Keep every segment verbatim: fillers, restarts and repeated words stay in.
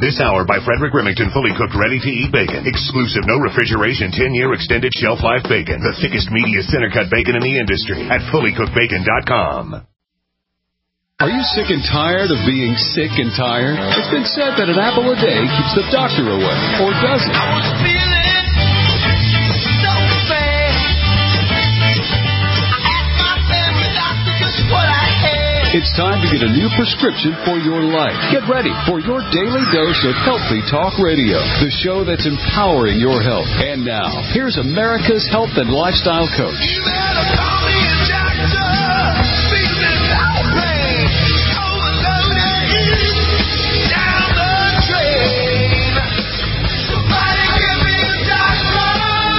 This hour by Frederick Remington, fully cooked, ready-to-eat bacon. Exclusive, no refrigeration, ten-year extended shelf life bacon. The thickest, meatiest center-cut bacon in the industry at fully cooked bacon dot com. Are you sick and tired of being sick and tired? It's been said that an apple a day keeps the doctor away, or does it? I was feeling so bad. I asked my family doctor just what I had. It's time to get a new prescription for your life. Get ready for your daily dose of Healthy Talk Radio, the show that's empowering your health. And now, here's America's health and lifestyle coach. You better call me a doctor. Feeling no pain. Overloaded. Down the drain. Somebody give me a doctor.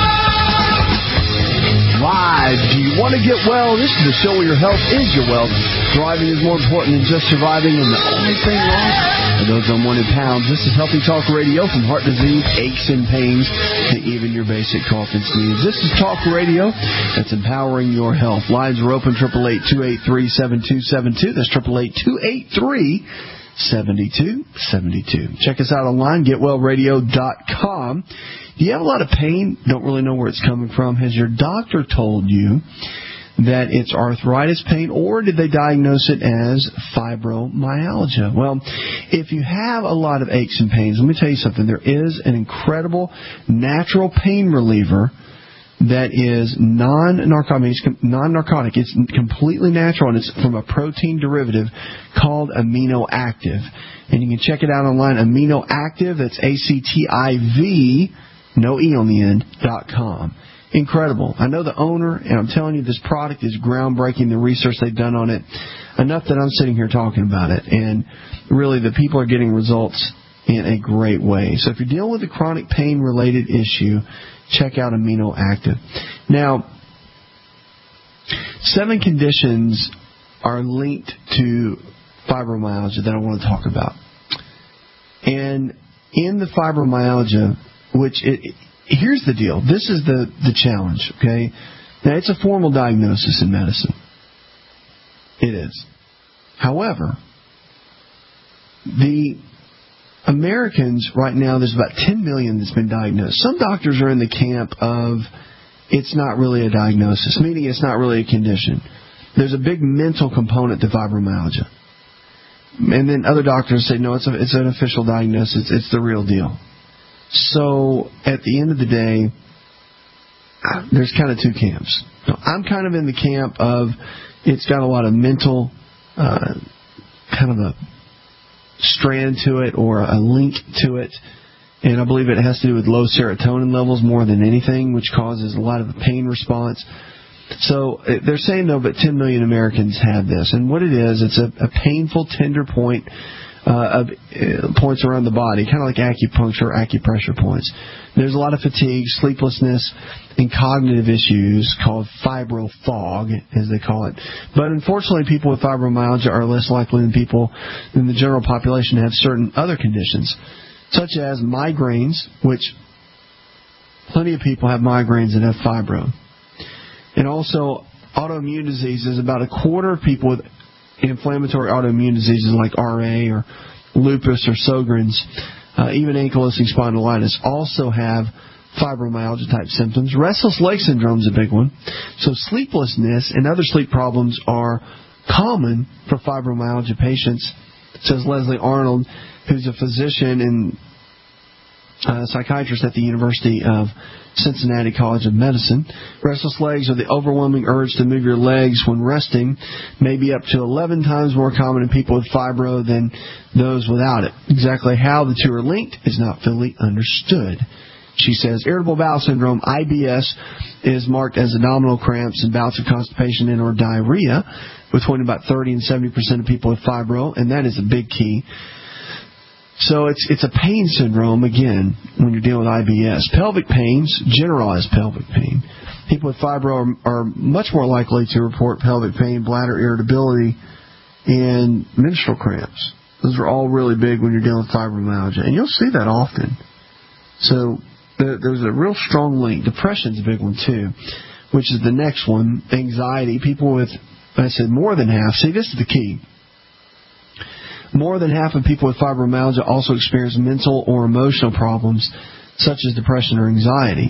Live. Do you want to get well? This is the show where your health is your wealth. Thriving is more important than just surviving, and the only thing wrong are those unwanted pounds. This is Healthy Talk Radio, from heart disease, aches and pains, to even your basic cough and sneeze. This is Talk Radio that's empowering your health. Lines are open, triple eight, two eight three, seven two seven two. That's triple eight, two eight three, seven two seven two. Check us out online, get well radio dot com. Do you have a lot of pain? Don't really know where it's coming from? Has your doctor told you that it's arthritis pain, or did they diagnose it as fibromyalgia? Well, if you have a lot of aches and pains, let me tell you something. There is an incredible natural pain reliever that is non-narcotic. It's non-narcotic. It's completely natural, and it's from a protein derivative called Amino Active. And you can check it out online, Amino Active. That's A C T I V, no E on the end, dot com. Incredible. I know the owner, and I'm telling you, this product is groundbreaking, the research they've done on it, enough that I'm sitting here talking about it. And really, the people are getting results in a great way. So if you're dealing with a chronic pain-related issue, check out Amino Active. Now, seven conditions are linked to fibromyalgia that I want to talk about. And in the fibromyalgia, which it... Here's the deal. This is the, the challenge, okay? Now, it's a formal diagnosis in medicine. It is. However, the Americans right now, there's about ten million that's been diagnosed. Some doctors are in the camp of it's not really a diagnosis, meaning it's not really a condition. There's a big mental component to fibromyalgia. And then other doctors say, no, it's, a, it's an official diagnosis. It's the real deal. So, at the end of the day, there's kind of two camps. I'm kind of in the camp of it's got a lot of mental, uh, kind of a strand to it or a link to it. And I believe it has to do with low serotonin levels more than anything, which causes a lot of the pain response. So, they're saying, though, but ten million Americans have this. And what it is, it's a, a painful, tender point Uh, of uh, points around the body, kind of like acupuncture or acupressure points. There's a lot of fatigue, sleeplessness, and cognitive issues called fibro fog, as they call it. But unfortunately, people with fibromyalgia are less likely than people in the general population to have certain other conditions, such as migraines, which plenty of people have migraines that have fibro. And also autoimmune diseases. About a quarter of people with inflammatory autoimmune diseases like R A or lupus or Sjogren's, uh, even ankylosing spondylitis, also have fibromyalgia-type symptoms. Restless leg syndrome is a big one. So sleeplessness and other sleep problems are common for fibromyalgia patients, says Leslie Arnold, who's a physician and uh, psychiatrist at the University of Cincinnati College of Medicine. Restless legs are the overwhelming urge to move your legs when resting, maybe up to eleven times more common in people with fibro than those without it. Exactly how the two are linked is not fully understood. She says irritable bowel syndrome, I B S, is marked as abdominal cramps and bouts of constipation and or diarrhea, between about thirty and seventy percent of people with fibro, and that is a big key. So it's it's a pain syndrome, again, when you're dealing with I B S. Pelvic pains, generalized pelvic pain. People with fibro are, are much more likely to report pelvic pain, bladder irritability, and menstrual cramps. Those are all really big when you're dealing with fibromyalgia. And you'll see that often. So the, there's a real strong link. Depression's a big one, too, which is the next one. Anxiety. People with, I said, more than half. See, this is the key. More than half of people with fibromyalgia also experience mental or emotional problems, such as depression or anxiety.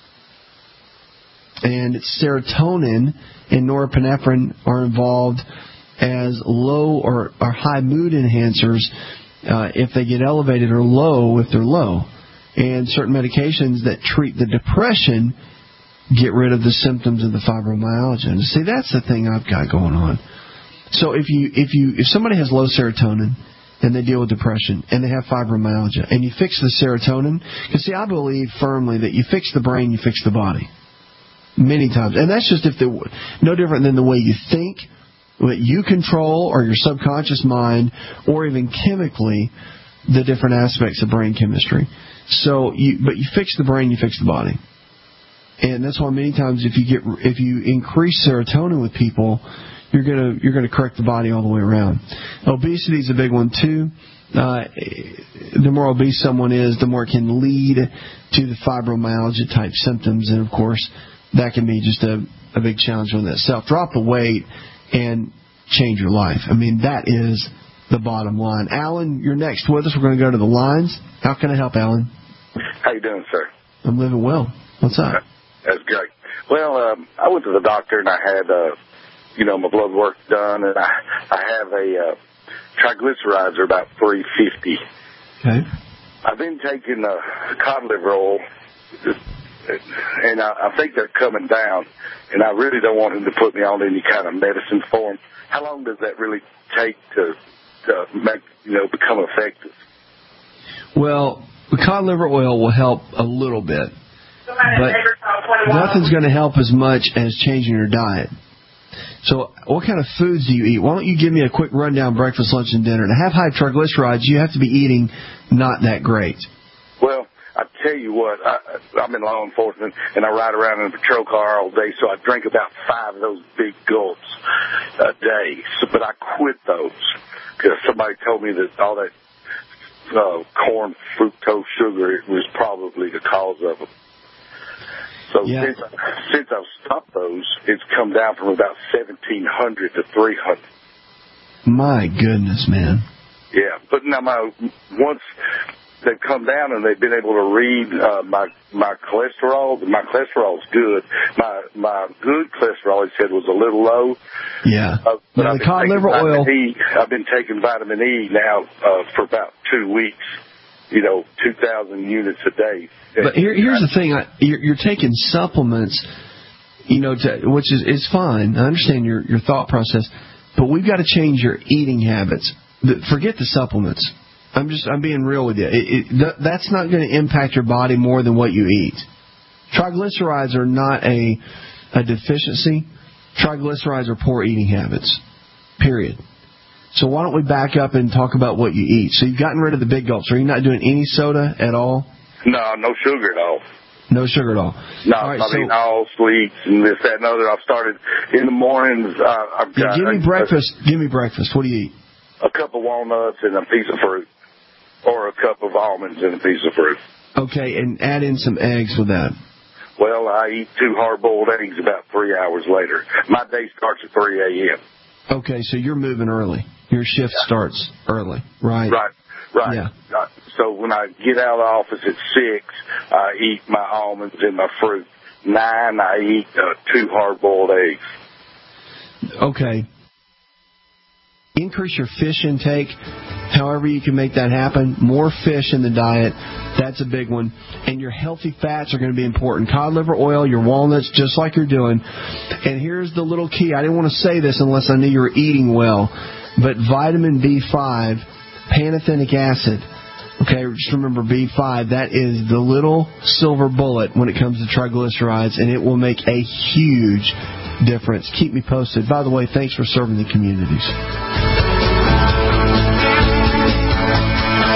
And serotonin and norepinephrine are involved as low or, or high mood enhancers uh, if they get elevated, or low if they're low. And certain medications that treat the depression get rid of the symptoms of the fibromyalgia. And see, that's the thing I've got going on. So if you if you if somebody has low serotonin and they deal with depression and they have fibromyalgia, and you fix the serotonin, because see, I believe firmly that you fix the brain, you fix the body. Many times. And that's just if they're no different than the way you think, what you control, or your subconscious mind, or even chemically, the different aspects of brain chemistry. So, you, but you fix the brain, you fix the body. And that's why many times if you get if you increase serotonin with people, you're gonna you're gonna correct the body all the way around. Obesity is a big one too. Uh, the more obese someone is, the more it can lead to the fibromyalgia type symptoms, and of course, that can be just a, a big challenge in itself. Drop the weight and change your life. I mean, that is the bottom line. Alan, you're next with us. We're going to go to the lines. How can I help, Alan? How you doing, sir? I'm living well. What's up? That's great. Well, um, I went to the doctor and I had, uh, you know, my blood work done, and I, I have a uh, triglycerides are about three fifty. Okay. I've been taking uh, cod liver oil, and I, I think they're coming down, and I really don't want them to put me on any kind of medicine for them. How long does that really take to, to make, you know, become effective? Well, the cod liver oil will help a little bit, but nothing's going to help as much as changing your diet. So what kind of foods do you eat? Why don't you give me a quick rundown, breakfast, lunch, and dinner? To have high triglycerides, you have to be eating not that great. Well, I tell you what, I, I'm in law enforcement, and I ride around in a patrol car all day, so I drink about five of those big gulps a day. So, but I quit those because somebody told me that all that uh, corn fructose sugar was probably the cause of them. So yeah. since, since I've stopped those, it's come down from about seventeen hundred to three hundred. My goodness, man. Yeah, but now my once they've come down and they've been able to read uh, my my cholesterol, my cholesterol's good. My my good cholesterol, he said, was a little low. Yeah. Uh, but now, I've the cod been liver oil. E. I've been taking vitamin E now uh, for about two weeks. You know, two thousand units a day. But here, here's the thing: I, you're, you're taking supplements, you know, to, which is is fine. I understand your your thought process, but we've got to change your eating habits. The, forget the supplements. I'm just I'm being real with you. It, it, th- that's not going to impact your body more than what you eat. Triglycerides are not a a deficiency. Triglycerides are poor eating habits. Period. So why don't we back up and talk about what you eat? So you've gotten rid of the big gulps. Are you not doing any soda at all? No, no sugar at all. No sugar at all. No, all right, I so, mean all sweets and this, that, and other. I've started in the mornings. Uh, I've yeah, got give me a, breakfast. Give me breakfast. What do you eat? A cup of walnuts and a piece of fruit, or a cup of almonds and a piece of fruit. Okay, and add in some eggs with that. Well, I eat two hard-boiled eggs about three hours later. My day starts at three a.m. Okay, so you're moving early. Your shift yeah. starts early, right? Right, right. Yeah. Uh, so when I get out of the office at six, I eat my almonds and my fruit. Nine, I eat uh, two hard-boiled eggs. Okay. Increase your fish intake. However you can make that happen. More fish in the diet. That's a big one. And your healthy fats are going to be important. Cod liver oil, your walnuts, just like you're doing. And here's the little key. I didn't want to say this unless I knew you were eating well. But vitamin B five, pantothenic acid. Okay, just remember B five. That is the little silver bullet when it comes to triglycerides, and it will make a huge difference. Keep me posted. By the way, thanks for serving the communities.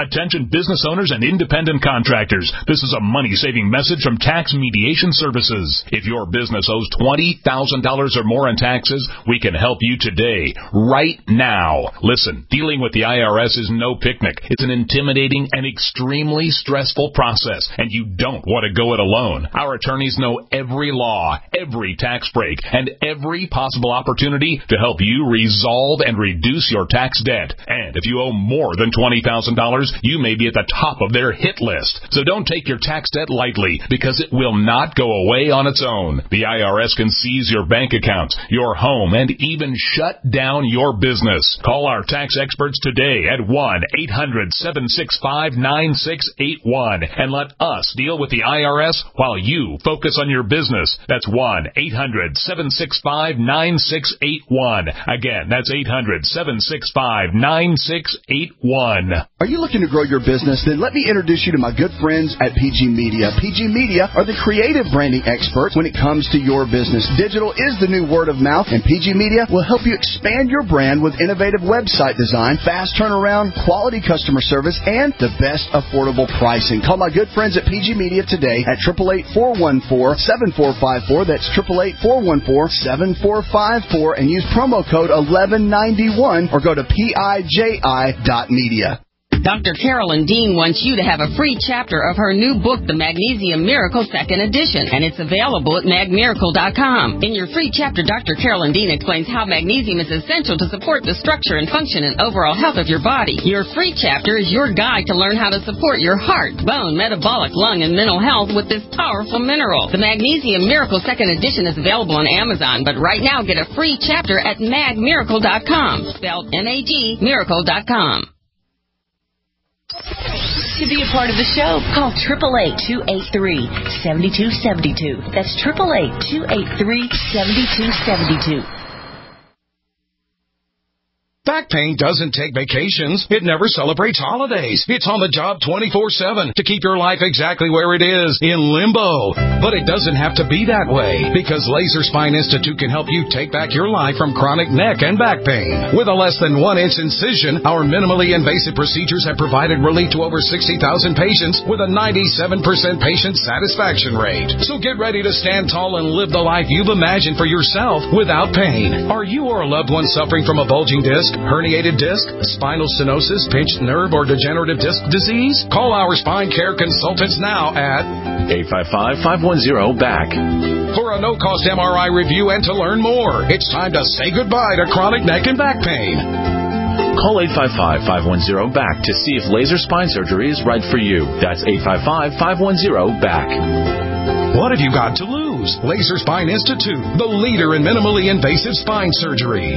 Attention business owners and independent contractors. This is a money-saving message from Tax Mediation Services. If your business owes twenty thousand dollars or more in taxes, we can help you today, right now. Listen, dealing with the I R S is no picnic. It's an intimidating and extremely stressful process, and you don't want to go it alone. Our attorneys know every law, every tax break, and every possible opportunity to help you resolve and reduce your tax debt. And if you owe more than twenty thousand dollars, you may be at the top of their hit list. So don't take your tax debt lightly, because it will not go away on its own. The I R S can seize your bank accounts, your home, and even shut down your business. Call our tax experts today at one eight hundred seven six five nine six eight one and let us deal with the I R S while you focus on your business. That's one eight hundred seven six five nine six eight one. Again, that's eight hundred seven six five nine six eight one. Are you looking to grow your business? Then let me introduce you to my good friends at P G Media. P G Media are the creative branding experts when it comes to your business. Digital is the new word of mouth, and P G Media will help you expand your brand with innovative website design, fast turnaround, quality customer service, and the best affordable pricing. Call my good friends at P G Media today at eight eight eight, four one four, seven four five four. That's eight eight eight, four one four, seven four five four, and use promo code eleven ninety-one or go to P I J I dot media. Doctor Carolyn Dean wants you to have a free chapter of her new book, The Magnesium Miracle Second Edition, and it's available at mag miracle dot com. In your free chapter, Doctor Carolyn Dean explains how magnesium is essential to support the structure and function and overall health of your body. Your free chapter is your guide to learn how to support your heart, bone, metabolic, lung, and mental health with this powerful mineral. The Magnesium Miracle Second Edition is available on Amazon, but right now get a free chapter at mag miracle dot com, spelled M A G miracle dot com. To be a part of the show, call eight eight eight, two eight three, seven two seven two. That's eight eight eight, two eight three, seven two seven two. Back pain doesn't take vacations. It never celebrates holidays. It's on the job twenty-four seven to keep your life exactly where it is, in limbo. But it doesn't have to be that way, because Laser Spine Institute can help you take back your life from chronic neck and back pain. With a less than one inch incision, our minimally invasive procedures have provided relief to over sixty thousand patients with a ninety-seven percent patient satisfaction rate. So get ready to stand tall and live the life you've imagined for yourself without pain. Are you or a loved one suffering from a bulging disc, herniated disc, spinal stenosis, pinched nerve, or degenerative disc disease? Call our spine care consultants now at eight five five, five one zero, B A C for a no-cost M R I review and to learn more. It's time to say goodbye to chronic neck and back pain. Call eight five five, five one zero, B A C to see if laser spine surgery is right for you. That's eight five five, five one zero, B A C. What have you got to lose? Laser Spine Institute, the leader in minimally invasive spine surgery.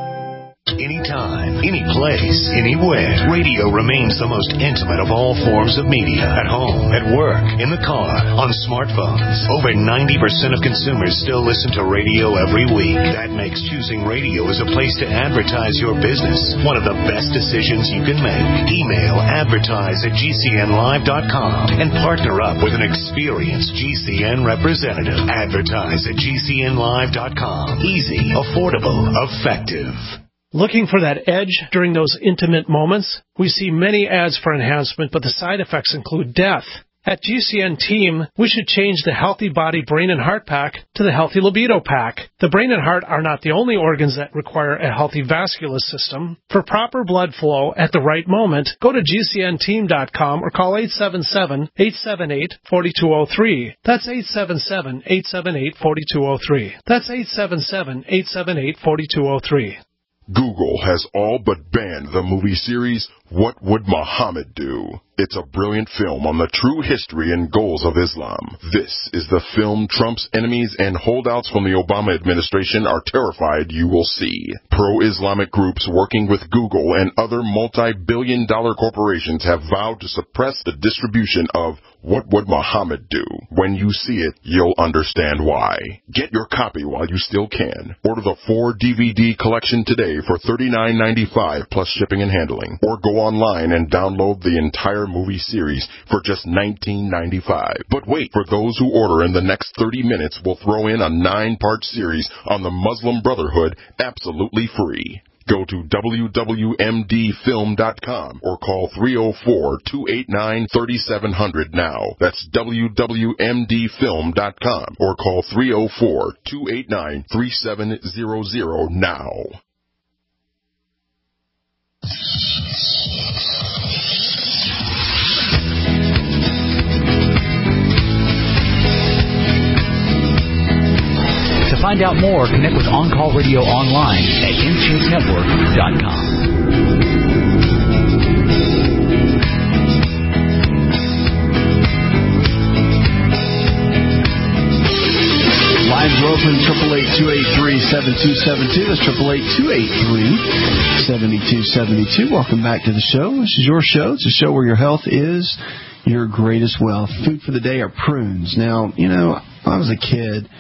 Anytime, any place, anywhere. Radio remains the most intimate of all forms of media. At home, at work, in the car, on smartphones. Over ninety percent of consumers still listen to radio every week. That makes choosing radio as a place to advertise your business one of the best decisions you can make. Email advertise at G C N live dot com and partner up with an experienced G C N representative. Advertise at G C N live dot com. Easy, affordable, effective. Looking for that edge during those intimate moments? We see many ads for enhancement, but the side effects include death. At G C N Team, we should change the Healthy Body Brain and Heart Pack to the Healthy Libido Pack. The brain and heart are not the only organs that require a healthy vascular system. For proper blood flow at the right moment, go to G C N team dot com or call eight seven seven, eight seven eight, four two zero three. That's eight seven seven, eight seven eight, four two zero three. That's eight seven seven, eight seven eight, four two zero three. Google has all but banned the movie series What Would Muhammad Do? It's a brilliant film on the true history and goals of Islam. This is the film Trump's enemies and holdouts from the Obama administration are terrified you will see. Pro-Islamic groups working with Google and other multi-billion dollar corporations have vowed to suppress the distribution of What Would Muhammad Do? When you see it, you'll understand why. Get your copy while you still can. Order the four D V D collection today for thirty-nine ninety-five plus shipping and handling. Or go online and download the entire movie series for just nineteen ninety-five. But wait, for those who order in the next thirty minutes, we'll throw in a nine-part series on the Muslim Brotherhood absolutely free. Go to w w m d film dot com or call three oh four, two eight nine, three seven zero zero now. That's w w m d film dot com or call three oh four, two eight nine, three seven zero zero now. To find out more, connect with On Call Radio online at intake network dot com. Lines are open, triple eight, two eight three, seven two seven two. That's triple eight, two eight three, seven two seven two. Welcome back to the show. This is your show. It's a show where your health is your greatest wealth. Food for the day are prunes. Now, you know, when I was a kid,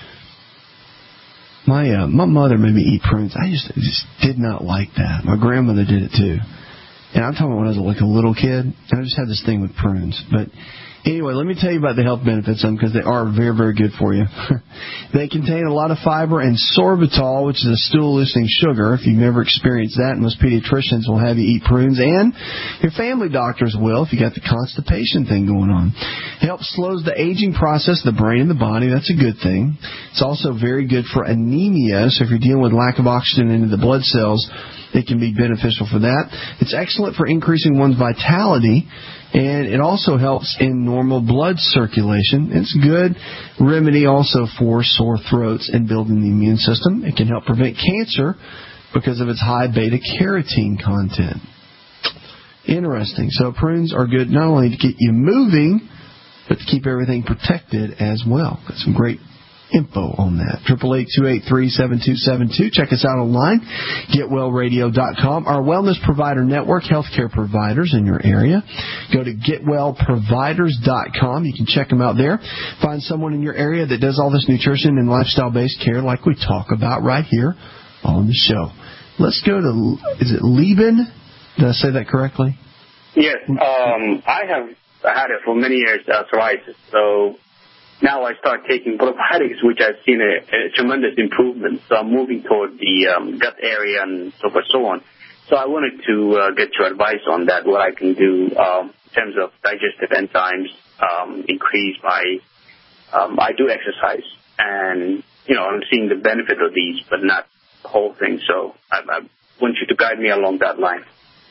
my uh, my mother made me eat prunes. I just, just did not like that. My grandmother did it too. And I'm talking about when I was like a little kid. I just had this thing with prunes. But anyway, let me tell you about the health benefits of them because they are very, very good for you. They contain a lot of fiber and sorbitol, which is a stool-loosening sugar. If you've never experienced that, most pediatricians will have you eat prunes, and your family doctors will if you got the constipation thing going on. It helps slows the aging process of the brain and the body. That's a good thing. It's also very good for anemia, so if you're dealing with lack of oxygen into the blood cells, it can be beneficial for that. It's excellent for increasing one's vitality, and it also helps in normal blood circulation. It's a good remedy also for sore throats and building the immune system. It can help prevent cancer because of its high beta-carotene content. Interesting. So prunes are good not only to get you moving, but to keep everything protected as well. Got some great info on that. triple eight, two eight three, seven two seven two. Check us out online, get well radio dot com. Our wellness provider network, healthcare providers in your area. Go to get well providers dot com. You can check them out there. Find someone in your area that does all this nutrition and lifestyle-based care like we talk about right here on the show. Let's go to, is it Lieben? Did I say that correctly? Yes. Um, I have had it for many years, uh, psoriasis. So now I start taking probiotics, which I've seen a, a tremendous improvement. So I'm moving toward the um, gut area and so forth, so on. So I wanted to uh, get your advice on that, what I can do um, in terms of digestive enzymes, um, increase my, um, I do exercise, and, you know, I'm seeing the benefit of these, but not the whole thing. So I, I want you to guide me along that line.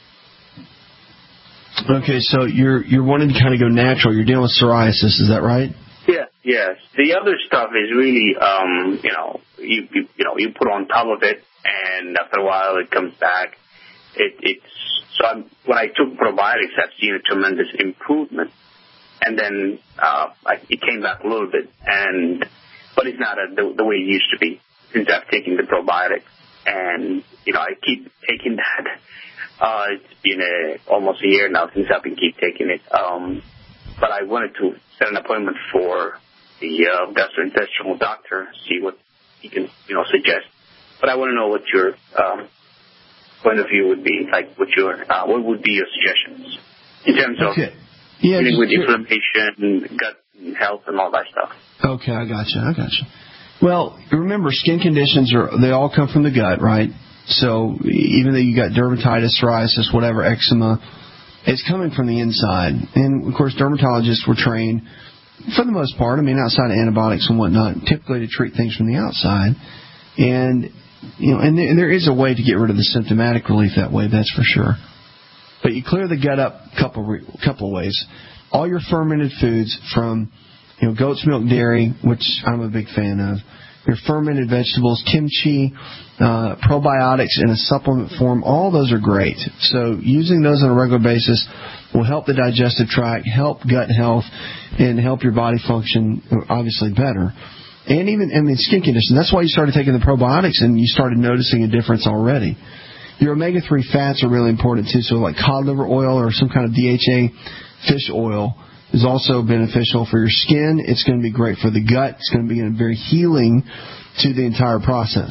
Okay, so you're you're wanting to kind of go natural. You're dealing with psoriasis, is that right? Yeah, yes. The other stuff is really, um, you know, you, you you know, you put on top of it, and after a while it comes back. It, it's so I'm, when I took probiotics, I've seen a tremendous improvement, and then uh, I, it came back a little bit, and but it's not a, the, the way it used to be since I've taken the probiotics, and you know, I keep taking that. Uh, it's been a, almost a year now since I've been keep taking it. Um, but I wanted to set an appointment for the uh, gastrointestinal doctor, see what he can, you know, suggest. But I want to know what your um, point of view would be, like what your uh, what would be your suggestions in terms of okay. yeah, dealing with inflammation, gut health, and all that stuff. Okay, I gotcha. I gotcha. Well, remember, skin conditions are they all come from the gut, right? So even though you got dermatitis, psoriasis, whatever, eczema, it's coming from the inside. And, of course, dermatologists were trained, for the most part, I mean, outside of antibiotics and whatnot, typically to treat things from the outside. And, you know, and, th- and there is a way to get rid of the symptomatic relief that way, that's for sure. But you clear the gut up a couple, re- couple of ways. All your fermented foods from, you know, goat's milk, dairy, which I'm a big fan of, your fermented vegetables, kimchi, uh, probiotics in a supplement form, all those are great. So using those on a regular basis will help the digestive tract, help gut health, and help your body function obviously better. And even, I mean, skin conditions. That's why you started taking the probiotics and you started noticing a difference already. Your omega three fats are really important too. So like cod liver oil or some kind of D H A fish oil is also beneficial for your skin. It's going to be great for the gut. It's going to be very healing to the entire process.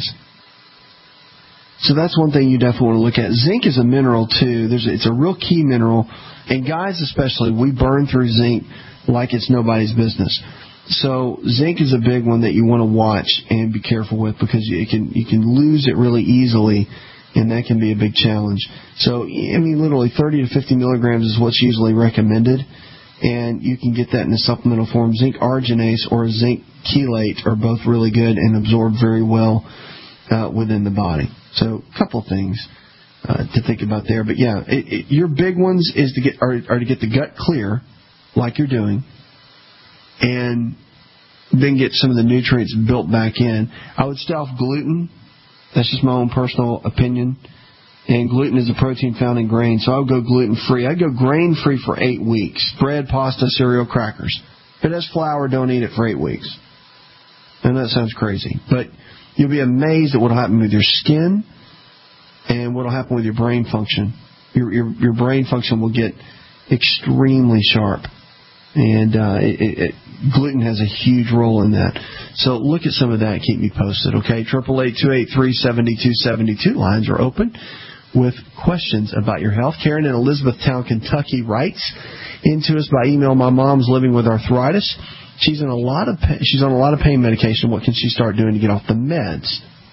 So that's one thing you definitely want to look at. Zinc is a mineral, too. There's, it's a real key mineral. And guys especially, we burn through zinc like it's nobody's business. So zinc is a big one that you want to watch and be careful with because you can, you can lose it really easily and that can be a big challenge. So, I mean, literally thirty to fifty milligrams is what's usually recommended, and you can get that in a supplemental form. Zinc arginase or zinc chelate are both really good and absorb very well uh, within the body. So, a couple of things uh, to think about there. But yeah, it, it, your big ones is to get are, are to get the gut clear, like you're doing, and then get some of the nutrients built back in. I would stay off gluten. That's just my own personal opinion. And gluten is a protein found in grain, so I would go gluten-free. I'd go grain-free for eight weeks. Bread, pasta, cereal, crackers. If it has flour, don't eat it for eight weeks. And that sounds crazy. But you'll be amazed at what will happen with your skin and what will happen with your brain function. Your, your, your brain function will get extremely sharp. And uh, it, it, gluten has a huge role in that. So look at some of that and keep me posted, okay? eight eight eight, two eight three, seven two seven two. Lines are open with questions about your health. Karen in Elizabethtown, Kentucky writes into us by email, my mom's living with arthritis. She's in a lot of pain, she's on a lot of pain medication. What can she start doing to get off the meds?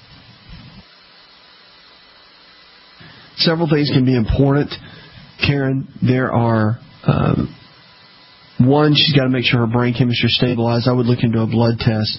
Several things can be important, Karen. There are... Um, One, she's got to make sure her brain chemistry is stabilized. I would look into a blood test.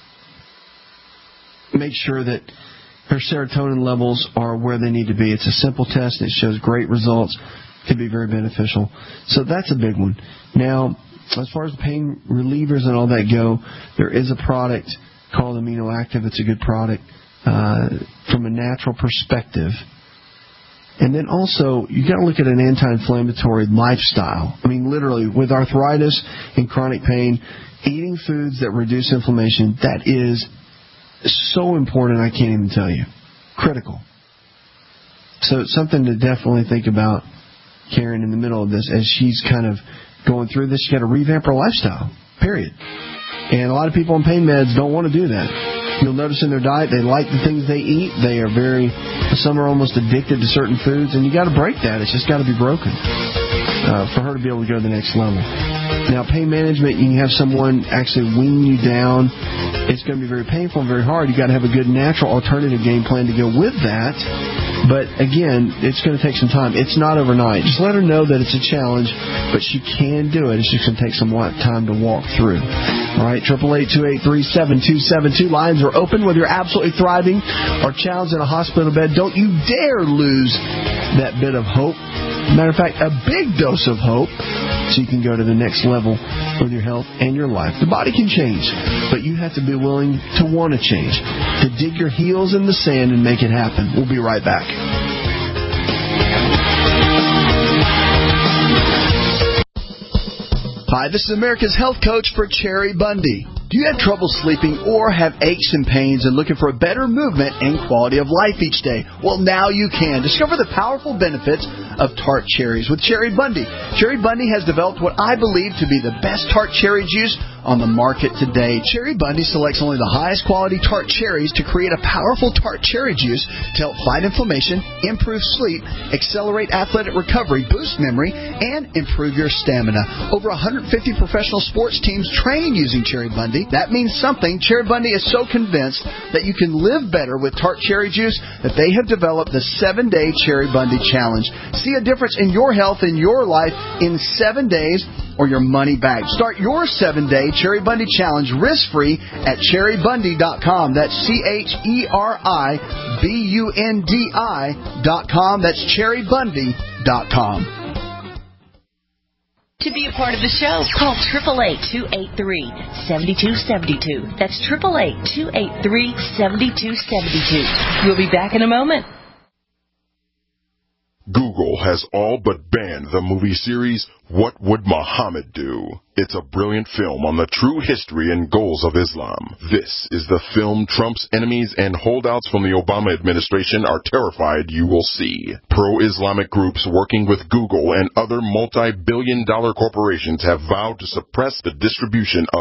Make sure that her serotonin levels are where they need to be. It's a simple test. It shows great results. It can be very beneficial. So that's a big one. Now, as far as the pain relievers and all that go, there is a product called Amino Active. It's a good product uh, from a natural perspective. And then also, you've got to look at an anti-inflammatory lifestyle. I mean, literally, with arthritis and chronic pain, eating foods that reduce inflammation, that is so important, I can't even tell you. Critical. So it's something to definitely think about, Karen, in the middle of this, as she's kind of going through this. She's got to revamp her lifestyle, period. And a lot of people on pain meds don't want to do that. You'll notice in their diet, they like the things they eat. They are very, some are almost addicted to certain foods, and you got to break that. It's just got to be broken uh, for her to be able to go to the next level. Now, pain management, you can have someone actually wean you down. It's going to be very painful and very hard. You got to have a good natural alternative game plan to go with that. But again, it's going to take some time. It's not overnight. Just let her know that it's a challenge, but she can do it. It's just going to take some time to walk through. All right, eight eight eight, two eight three, seven two seven two. Lines are open. Whether you're absolutely thriving or challenged in a hospital bed, don't you dare lose that bit of hope. Matter of fact, a big dose of hope so you can go to the next level with your health and your life. The body can change, but you have to be willing to want to change, to dig your heels in the sand and make it happen. We'll be right back. Hi, this is America's Health Coach for Cherry Bundy. Do you have trouble sleeping or have aches and pains and looking for a better movement and quality of life each day? Well, now you can. Discover the powerful benefits of tart cherries with Cherry Bundy. Cherry Bundy has developed what I believe to be the best tart cherry juice on the market today. Cherry Bundy selects only the highest quality tart cherries to create a powerful tart cherry juice to help fight inflammation, improve sleep, accelerate athletic recovery, boost memory, and improve your stamina. Over one hundred fifty professional sports teams train using Cherry Bundy. That means something. Cherry Bundy is so convinced that you can live better with tart cherry juice that they have developed the seven-day Cherry Bundy Challenge. See a difference in your health and your life in seven days or your money back. Start your seven-day Cherry Bundy Challenge risk-free at cherry bundy dot com. That's C H E R I B U N D I dot com. That's cherry bundy dot com. To be a part of the show, call eight eight eight, two eight three, seven two seven two. That's eight eight eight, two eight three, seven two seven two. We'll be back in a moment. Google has all but banned the movie series What Would Muhammad Do? It's a brilliant film on the true history and goals of Islam. This is the film Trump's enemies and holdouts from the Obama administration are terrified you will see. Pro-Islamic groups working with Google and other multi-billion dollar corporations have vowed to suppress the distribution of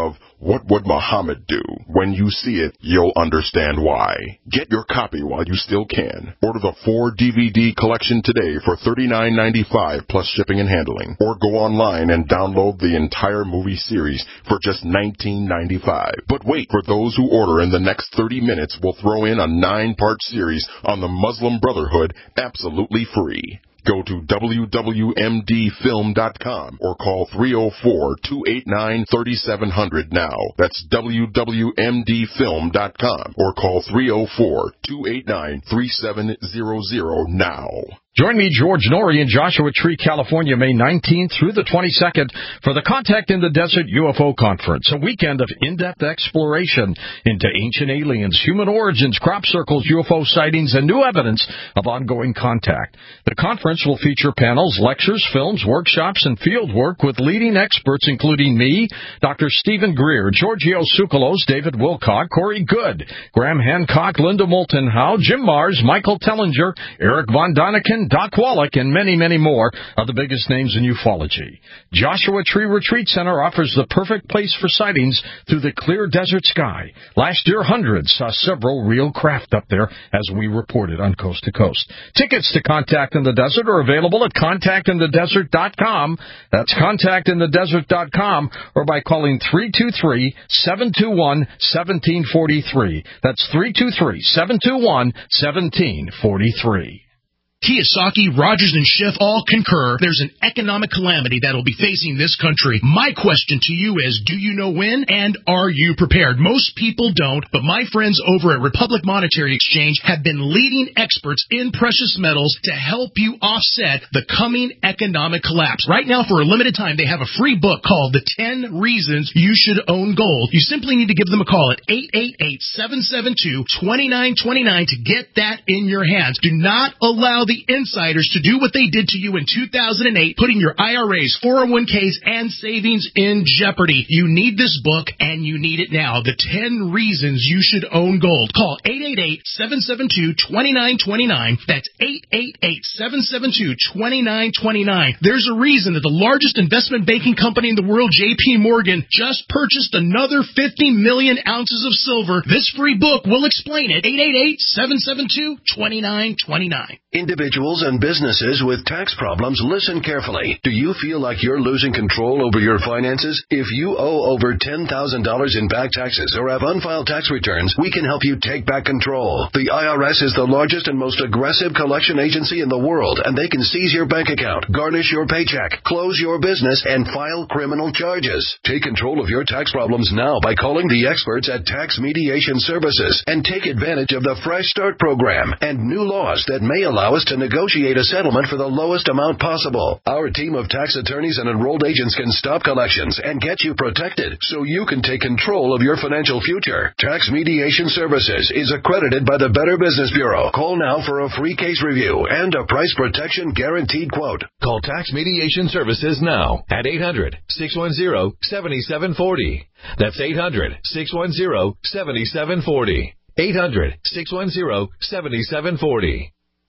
What Would Muhammad Do? When you see it, you'll understand why. Get your copy while you still can. Order the four D V D collection today for thirty-nine ninety-five plus shipping and handling. Or go online and download the entire movie series for just nineteen ninety-five. But wait, for those who order in the next thirty minutes, we'll throw in a nine-part series on the Muslim Brotherhood absolutely free. Go to W W M D film dot com or call three oh four, two eight nine, three seven zero zero now. That's W W M D film dot com or call three oh four, two eight nine, three seven zero zero now. Join me, George Norrie, in Joshua Tree, California, May nineteenth through the twenty-second for the Contact in the Desert U F O Conference, a weekend of in-depth exploration into ancient aliens, human origins, crop circles, U F O sightings, and new evidence of ongoing contact. The conference will feature panels, lectures, films, workshops, and field work with leading experts, including me, Doctor Stephen Greer, Giorgio Tsoukalos, David Wilcock, Corey Good, Graham Hancock, Linda Moulton Howe, Jim Mars, Michael Tellinger, Eric Von Daniken, Doc Wallach, and many, many more of the biggest names in ufology. Joshua Tree Retreat Center offers the perfect place for sightings through the clear desert sky. Last year, hundreds saw several real craft up there, as we reported on Coast to Coast. Tickets to Contact in the Desert are available at contact in the desert dot com. That's contact in the desert dot com, or by calling three two three, seven two one, one seven four three. That's three two three, seven two one, one seven four three. Kiyosaki, Rogers, and Schiff all concur there's an economic calamity that will be facing this country. My question to you is, do you know when, and are you prepared? Most people don't, but my friends over at Republic Monetary Exchange have been leading experts in precious metals to help you offset the coming economic collapse. Right now, for a limited time, they have a free book called The ten Reasons You Should Own Gold. You simply need to give them a call at eight eight eight, seven seven two, two nine two nine to get that in your hands. Do not allow the insiders to do what they did to you in two thousand eight, putting your I R As, four oh one k's, and savings in jeopardy. You need this book, and you need it now. The ten Reasons You Should Own Gold. Call eight eight eight, seven seven two, two nine two nine. That's eight eight eight, seven seven two, two nine two nine. There's a reason that the largest investment banking company in the world, J P Morgan, just purchased another fifty million ounces of silver. This free book will explain it. eight eight eight, seven seven two, two nine two nine. Individuals and businesses with tax problems, listen carefully. Do you feel like you're losing control over your finances? If you owe over ten thousand dollars in back taxes or have unfiled tax returns, we can help you take back control. The I R S is the largest and most aggressive collection agency in the world, and they can seize your bank account, garnish your paycheck, close your business, and file criminal charges. Take control of your tax problems now by calling the experts at Tax Mediation Services and take advantage of the Fresh Start program and new laws that may allow us to negotiate a settlement for the lowest amount possible. Our team of tax attorneys and enrolled agents can stop collections and get you protected so you can take control of your financial future. Tax Mediation Services is accredited by the Better Business Bureau. Call now for a free case review and a price protection guaranteed quote. Call Tax Mediation Services now at eight hundred, six one zero, seven seven four zero. That's eight hundred, six one zero, seven seven four zero. eight hundred, six one zero, seven seven four zero.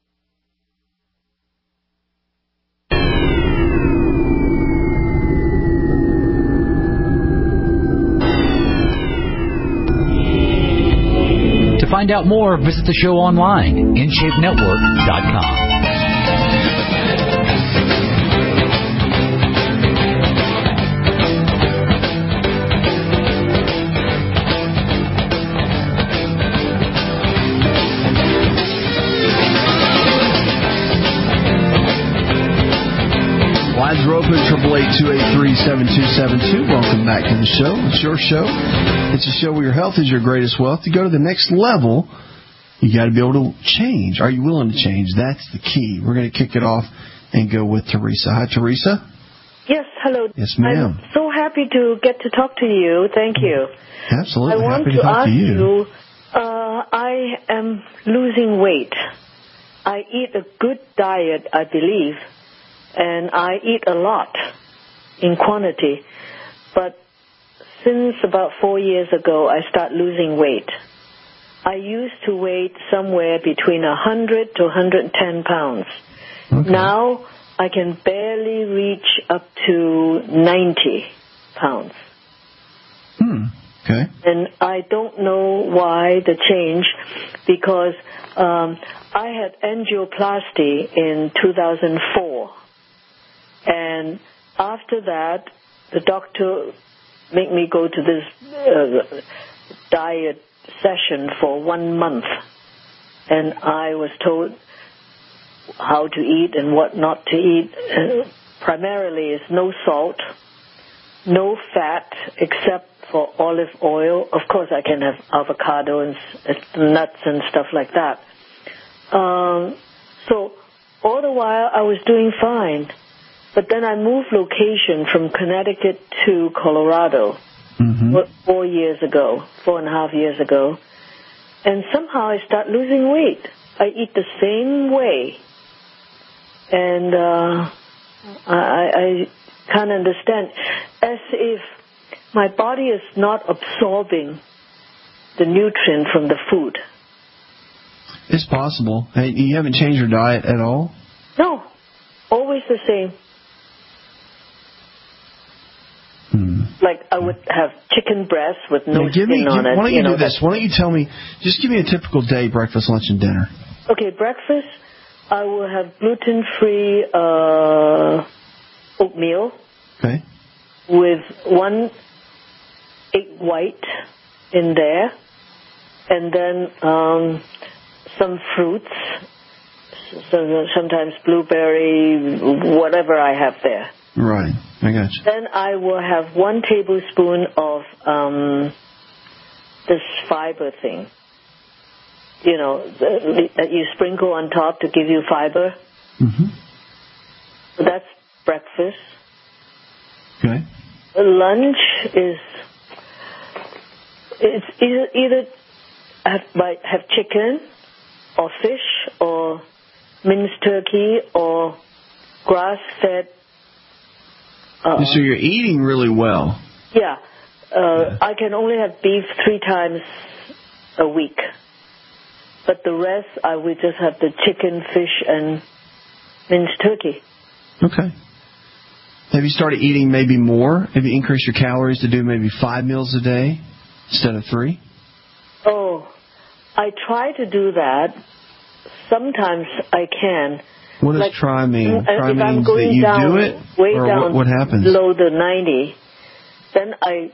To find out more, visit the show online, in shape network dot com. Lines are open, triple eight, two eight three, seven two seven two. Welcome back to the show. It's your show. It's a show where your health is your greatest wealth. To go to the next level, you got to be able to change. Are you willing to change? That's the key. We're going to kick it off and go with Teresa. Hi, Teresa. Yes, hello. Yes, ma'am. I'm so happy to get to talk to you. Thank you. Absolutely. I want happy to, to talk ask to you. you uh, I am losing weight. I eat a good diet, I believe, and I eat a lot in quantity. But since about four years ago, I started losing weight. I used to weigh somewhere between one hundred to one hundred ten pounds. Okay. Now I can barely reach up to ninety pounds. Hmm. Okay. And I don't know why the change, because um, I had angioplasty in two thousand four. And after that, the doctor made me go to this uh, diet session for one month. And I was told how to eat and what not to eat. Uh, primarily is no salt, no fat except for olive oil. Of course, I can have avocado and nuts and stuff like that. Um, so all the while I was doing fine. But then I moved location from Connecticut to Colorado mm-hmm. four years ago, four and a half years ago. And somehow I start losing weight. I eat the same way. And uh, I, I can't understand. As if my body is not absorbing the nutrient from the food. It's possible. Hey, you haven't changed your diet at all? No. Always the same. Hmm. Like I would have chicken breast with no now, give skin me, on give, it. Why don't you, you know, do this? Why don't you tell me, just give me a typical day, breakfast, lunch, and dinner. Okay, breakfast, I will have gluten-free uh, oatmeal. Okay. With one egg white in there, and then um, some fruits, so sometimes blueberry, whatever I have there. Right, I got you. Then I will have one tablespoon of um, this fiber thing. You know, that you sprinkle on top to give you fiber. Mm-hmm. So that's breakfast. Okay. Lunch is it's either either have have chicken or fish or minced turkey or grass-fed. Uh, so you're eating really well. Yeah, uh, I can only have beef three times a week, but the rest I would just have the chicken, fish, and minced turkey. Okay. Have you started eating maybe more? Have you increased your calories to do maybe five meals a day instead of three? Oh, I try to do that. Sometimes I can. What does like, try mean? Try if means I'm going that you down, do it? way or down what, what happens? below the ninety, then I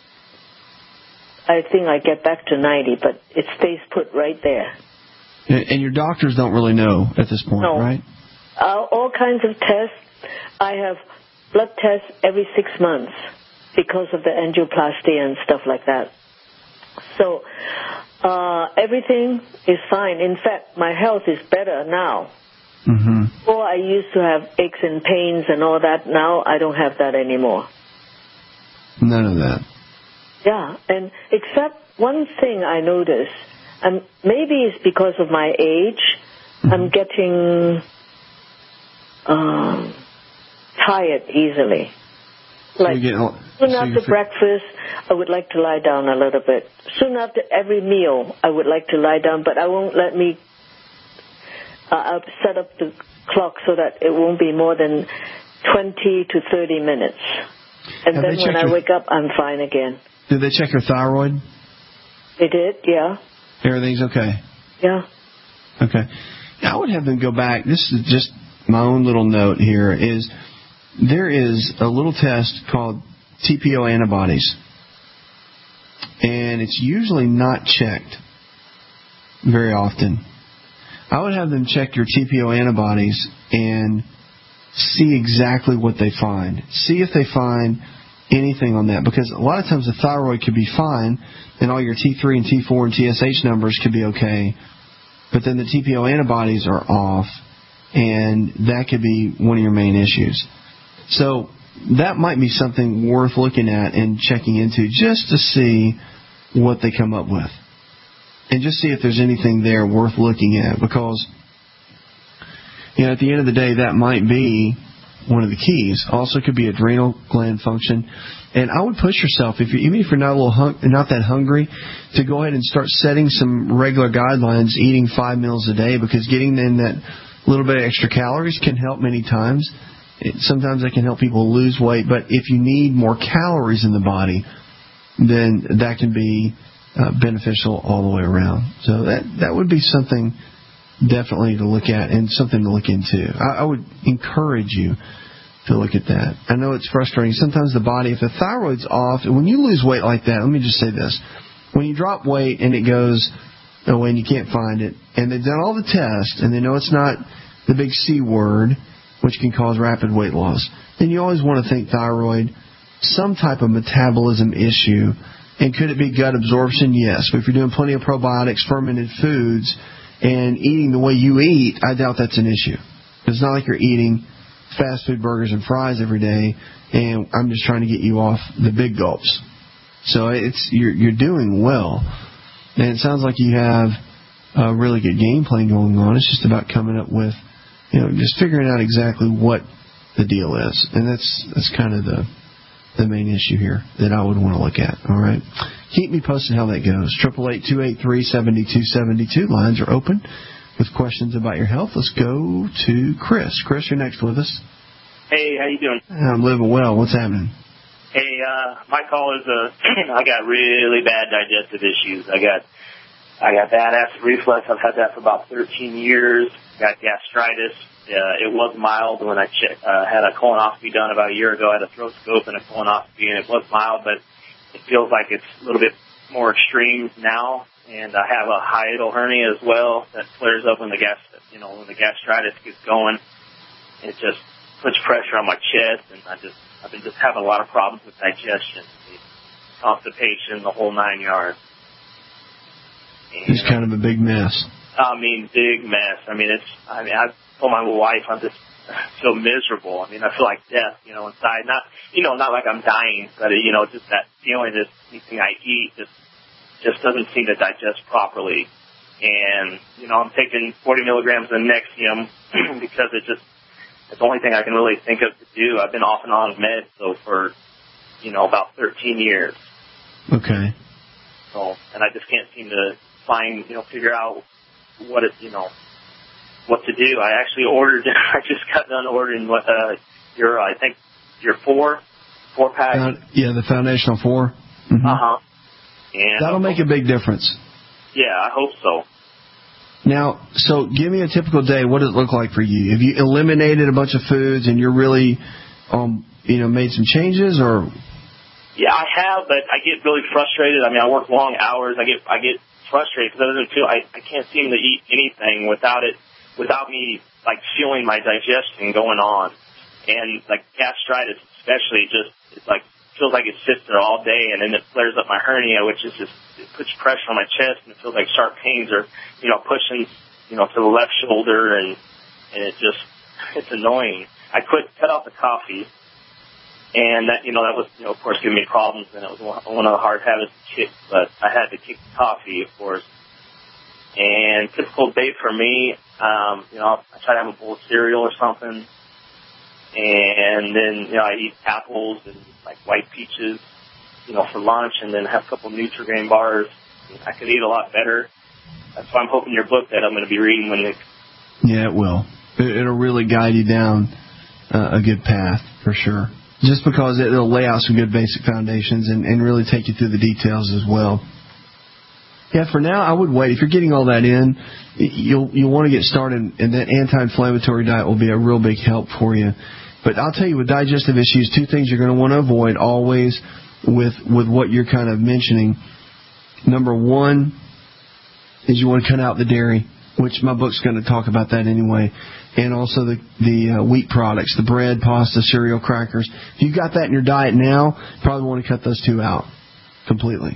I think I get back to ninety, but it stays put right there. And your doctors don't really know at this point, no. right? Uh, all kinds of tests. I have blood tests every six months because of the angioplasty and stuff like that. So uh, everything is fine. In fact, my health is better now. Mm-hmm. Before I used to have aches and pains and all that. Now I don't have that anymore. None of that. Yeah, and except one thing I noticed, and maybe it's because of my age, mm-hmm. I'm getting uh, tired easily. Like, so soon so after breakfast, I would like to lie down a little bit. Soon after every meal, I would like to lie down, but I won't let me, uh, I'll set up the clock so that it won't be more than twenty to thirty minutes. And Have then when I your, wake up, I'm fine again. Did they check your thyroid? They did, yeah. Everything's okay? Yeah. Okay. I would have them go back. This is just my own little note here, is there is a little test called T P O antibodies. And it's usually not checked very often. I would have them check your T P O antibodies and see exactly what they find. See if they find anything on that. Because a lot of times the thyroid could be fine, and all your T three and T four and T S H numbers could be okay. But then the T P O antibodies are off, and that could be one of your main issues. So that might be something worth looking at and checking into just to see what they come up with. And just see if there's anything there worth looking at, because, you know, at the end of the day, that might be one of the keys. Also could be adrenal gland function. And I would push yourself, if you, even if you're not a little hung, not that hungry, to go ahead and start setting some regular guidelines, eating five meals a day, because getting in that little bit of extra calories can help many times. It, sometimes it can help people lose weight, but if you need more calories in the body, then that can be uh, beneficial all the way around. So that that would be something definitely to look at and something to look into. I, I would encourage you to look at that. I know it's frustrating. Sometimes the body, if the thyroid's off, and when you lose weight like that, let me just say this. When you drop weight and it goes away and you can't find it, and they've done all the tests, and they know it's not the big C word, which can cause rapid weight loss, then you always want to think thyroid, some type of metabolism issue. And could it be gut absorption? Yes. But if you're doing plenty of probiotics, fermented foods, and eating the way you eat, I doubt that's an issue. It's not like you're eating fast food burgers and fries every day, and I'm just trying to get you off the big gulps. So it's you're you're doing well, and it sounds like you have a really good game plan going on. It's just about coming up with, you know, just figuring out exactly what the deal is, and that's that's kind of the the main issue here that I would want to look at. All right, keep me posted how that goes. Triple eight two eight three seventy two seventy two. Lines are open with questions about your health. Let's go to Chris. Chris, you're next with us. Hey, how you doing? I'm living well. What's happening? Hey, uh, my call is, uh, I got really bad digestive issues. I got, I got bad acid reflux. I've had that for about thirteen years. Got gastritis. Uh, it was mild when I ch- uh, had a colonoscopy done about a year ago. I had a throat scope and a colonoscopy, and it was mild, but it feels like it's a little bit more extreme now. And I have a hiatal hernia as well that flares up when the gas, you know, when the gastritis gets going. It just puts pressure on my chest, and I just, I've been just having a lot of problems with digestion, constipation, the whole nine yards. And, it's kind of a big mess. I mean, big mess. I mean, it's, I mean, I told my wife I'm just so miserable. I mean, I feel like death, you know, inside. Not, you know, not like I'm dying, but, you know, just that feeling that anything I eat just, just doesn't seem to digest properly. And, you know, I'm taking forty milligrams of Nexium because it just, it's the only thing I can really think of to do. I've been off and on meds, so for, you know, about thirteen years. Okay. So, and I just can't seem to find, you know, figure out what it, you know, what to do. I actually ordered, I just got done ordering what, uh, your, I think, your four, four pack. Uh, yeah, the Foundational Four. Mm-hmm. Uh-huh. And that'll make a big difference. Yeah, I hope so. Now, so give me a typical day. What does it look like for you? Have you eliminated a bunch of foods and you're really, um, you know, made some changes, or? Yeah, I have, but I get really frustrated. I mean, I work long hours. I get, I get frustrated because I doesn't feel, I, I can't seem to eat anything without it, without me like feeling my digestion going on, and like gastritis especially, just it's like feels like it sits there all day, and then it flares up my hernia, which is just, it puts pressure on my chest, and it feels like sharp pains are, you know, pushing, you know, to the left shoulder, and and it just, it's annoying. I quit, cut out the coffee, and that, you know, that was, you know, of course, giving me problems, and it was one of the hard habits to kick, but I had to kick the coffee, of course. And typical day for me, um, you know, I try to have a bowl of cereal or something, and then, you know, I eat apples and like white peaches, you know, for lunch, and then have a couple of Nutri-Grain bars. I could eat a lot better. That's why I'm hoping your book that I'm going to be reading when it. Yeah, it will. It'll really guide you down uh, a good path for sure. Just because it'll lay out some good basic foundations and, and really take you through the details as well. Yeah, for now, I would wait. If you're getting all that in, you'll you'll want to get started, and that anti-inflammatory diet will be a real big help for you. But I'll tell you, with digestive issues, two things you're going to want to avoid always with with what you're kind of mentioning. Number one is you want to cut out the dairy, which my book's going to talk about that anyway, and also the the uh, wheat products, the bread, pasta, cereal, crackers. If you've got that in your diet now, you probably want to cut those two out completely.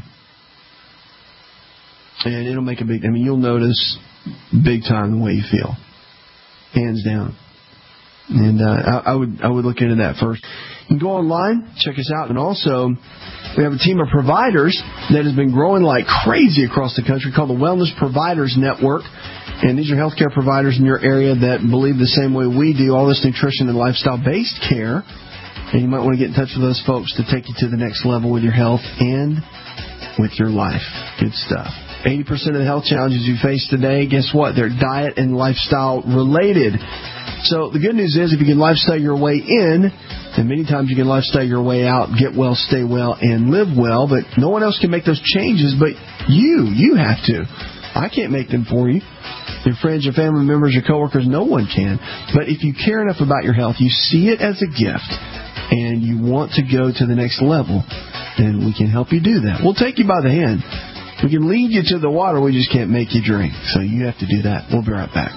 And it'll make a big, I mean, you'll notice big time the way you feel. Hands down. And uh, I, I would I would look into that first. You can go online, check us out. And also, we have a team of providers that has been growing like crazy across the country called the Wellness Providers Network. And these are healthcare providers in your area that believe the same way we do, all this nutrition and lifestyle-based care. And you might want to get in touch with those folks to take you to the next level with your health and with your life. Good stuff. eighty percent of the health challenges you face today, guess what? They're diet and lifestyle related. So the good news is if you can lifestyle your way in, then many times you can lifestyle your way out, get well, stay well, and live well. But no one else can make those changes but you. You have to. I can't make them for you. Your friends, your family members, your coworkers, no one can. But if you care enough about your health, you see it as a gift, and you want to go to the next level, then we can help you do that. We'll take you by the hand. We can lead you to the water. We just can't make you drink. So you have to do that. We'll be right back.